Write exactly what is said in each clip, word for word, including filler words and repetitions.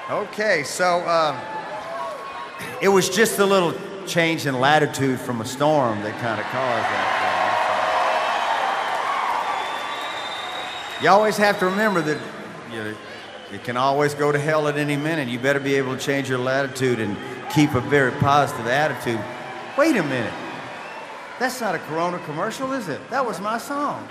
Okay, so uh, it was just a little change in latitude from a storm that kind of caused that. You always have to remember that you know, it can always go to hell at any minute. You better be able to change your latitude and keep a very positive attitude. Wait a minute. That's not a Corona commercial, is it? That was my song.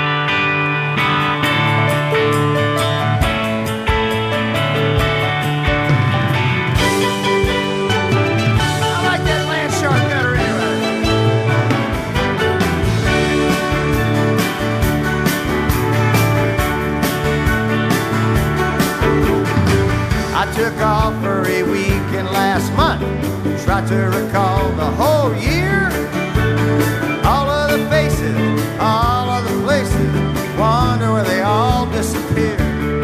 I took off for a weekend last month, tried to recall the whole year, all of the faces, all of the places, wonder where they all disappeared.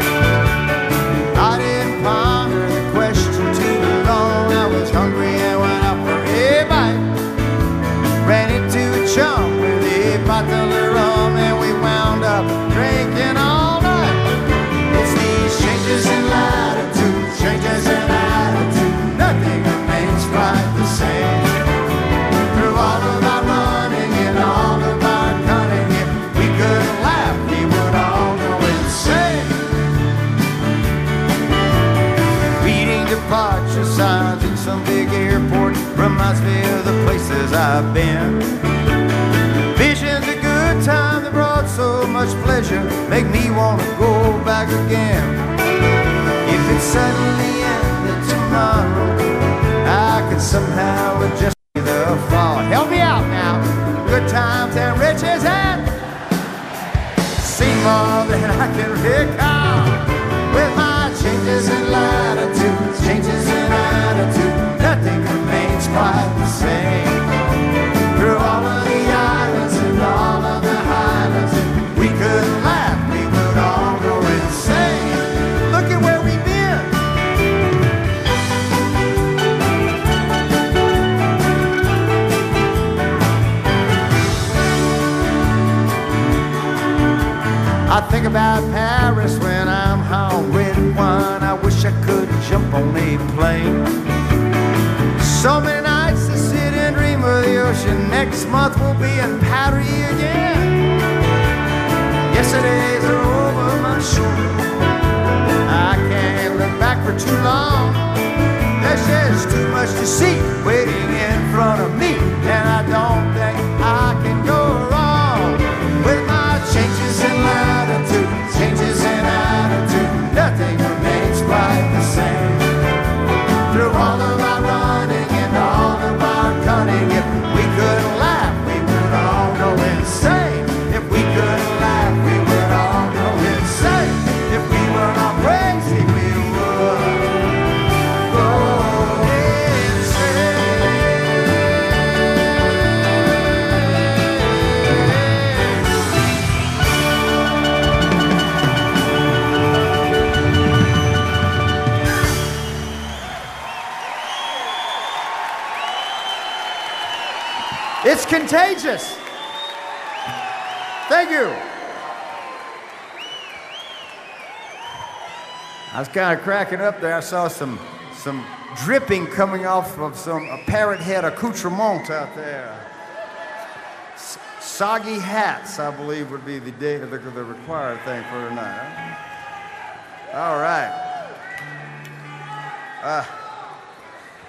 I didn't ponder the question too long, I was hungry and went out for a bite, ran into a chum with a bottle of rum and we wound up drinking all night. It's these changes in latitude, changes in attitude, nothing remains quite the same. Through all of our running and all of our cunning, if we couldn't laugh, we would all go insane. Reading departure signs in some big airport reminds me of the places I've been. Visions of good time that brought so much pleasure make me want to go back again. If it suddenly ended tomorrow, I could somehow adjust to the fall. Help me out now. Good times and riches and see more than I can recall. With my changes in latitude, changes in attitude, nothing remains quite the same. Through all of the islands and all of the highlands, if we couldn't laugh, we would all go insane. Look at where we've been. I think about Paris when I'm home, red wine. I wish I could jump on a plane. So many nights to sit and dream of the ocean. Next month we'll be in Paris again. Yesterdays are over my shoulder. I can't look back for too long. There's just too much to see waiting in front of me, and I don't think I can go wrong with my changes in latitude, changes in attitude. Nothing remains quite the same. Through all of our running and all of our cunning, if we couldn't laugh, we would all go insane. If we couldn't laugh, we would all go insane. If we were not crazy, we would go insane. It's contagious. Thank you. I was kind of cracking up there. I saw some some dripping coming off of some a parrot head accoutrement out there. S- soggy hats, I believe, would be the date of the, the required thing for tonight. Huh? All right. Uh,